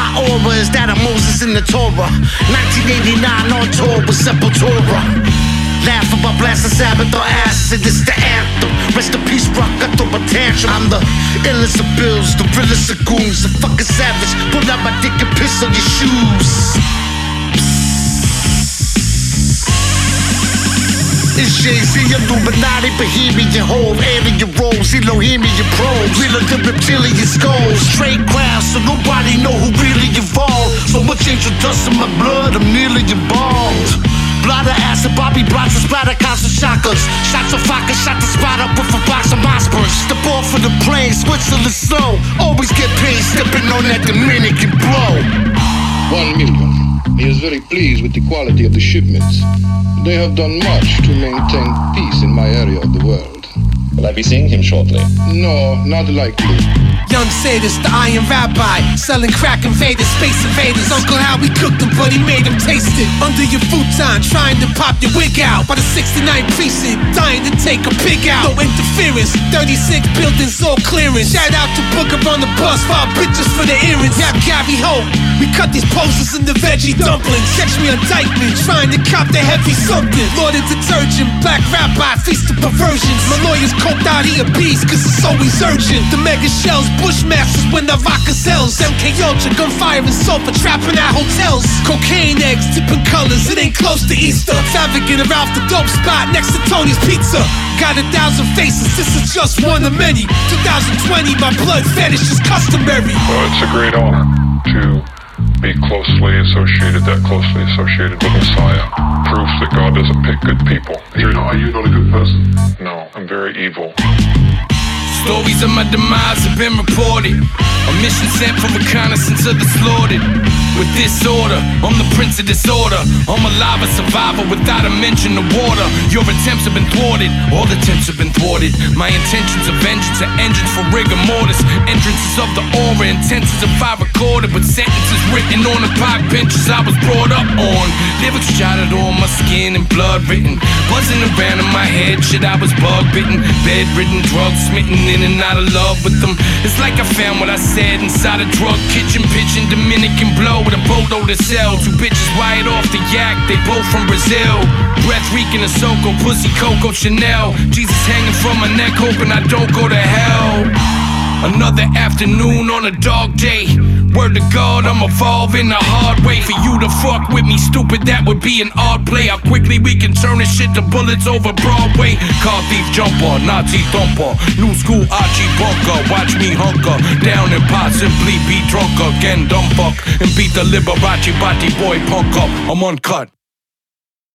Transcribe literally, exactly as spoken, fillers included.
My aura is that of Moses in the Torah. nineteen eighty-nine on tour with Sepultura. Laugh about blasting Sabbath or acid, it's the anthem. Rest in peace, rock, I throw a tantrum. I'm the illest of bills, the realest of goons, the fucking savage. Pull out my dick and piss on your shoes. It's Jay-Z, Illuminati, Bohemian Hove, alien robes, Elohimian probes, realer than reptilian skulls, straight crowds, so nobody know who really involved. So much angel dust in my blood, I'm nearly embalmed. Blotter acid, Bobby Bronson, splatter constant shockers. Shots of vodka, shot the spot up with a box of Mossberg. Step off of the plane, Switzerland slow. Always get paid, stepping on that Dominican blow. One million. He is very pleased with the quality of the shipments. They have done much to maintain peace in my area of the world. Will I be seeing him shortly? No, not likely. Young Sadist, the Iron Rabbi, selling crack invaders, space invaders. Uncle Howie cooked them, but he made them taste it. Under your futon, trying to pop your wig out. By the sixty-ninth precinct, dying to take a pig out. No interference, thirty-six buildings, all clearance. Shout out to Booker on the bus, five bitches for the earrings. Have Gary Hope, we cut these posters in the veggie dumplings. Catch me on Dykeman, trying to cop the heavy something. Lord of detergent, black rabbi, feast of perversions. My lawyer's coked out, he a beast, cause it's always urgent. The mega shells, Bushmasters when the vodka sells. M K Ultra, gunfire and sulfur, trapping at hotels. Cocaine eggs, dipping colors, it ain't close to Easter. Savagin' around the dope spot next to Tony's Pizza. Got a thousand faces, this is just one of many. twenty twenty, my blood fetish is customary. Well, it's a great honor to be closely associated, that closely associated with Messiah. Proof that God doesn't pick good people. You're not, are you not a good person? No, I'm very evil. Stories of my demise have been reported. A mission sent for reconnaissance of the slaughtered. With disorder, I'm the prince of disorder. I'm a lava survivor without a mention of water. Your attempts have been thwarted, all attempts have been thwarted. My intentions of vengeance are engines for rigor mortis. Entrances of the aura, intentions if I recorded. With sentences written on the park benches I was brought up on. Lyrics jotted on my skin and blood written. Buzzing around in my head, shit I was bug bitten. Bedridden, drug smitten, in and out of love with them. It's like I found what I said inside a drug kitchen. Pitching Dominican blow with a boatload of sell. Two bitches wired off the yak, they both from Brazil. Breath reeking of Soko, pussy Coco Chanel. Jesus hanging from my neck, hoping I don't go to hell. Another afternoon on a dog day. Word to God, I'm evolving the hard way. For you to fuck with me, stupid, that would be an odd play. How quickly we can turn this shit to bullets over Broadway. Car thief jumper, Nazi thumper, new school Archie bunker. Watch me hunker down and possibly be drunk again, dumb fuck, and beat the Liberace body boy punk up. I'm uncut.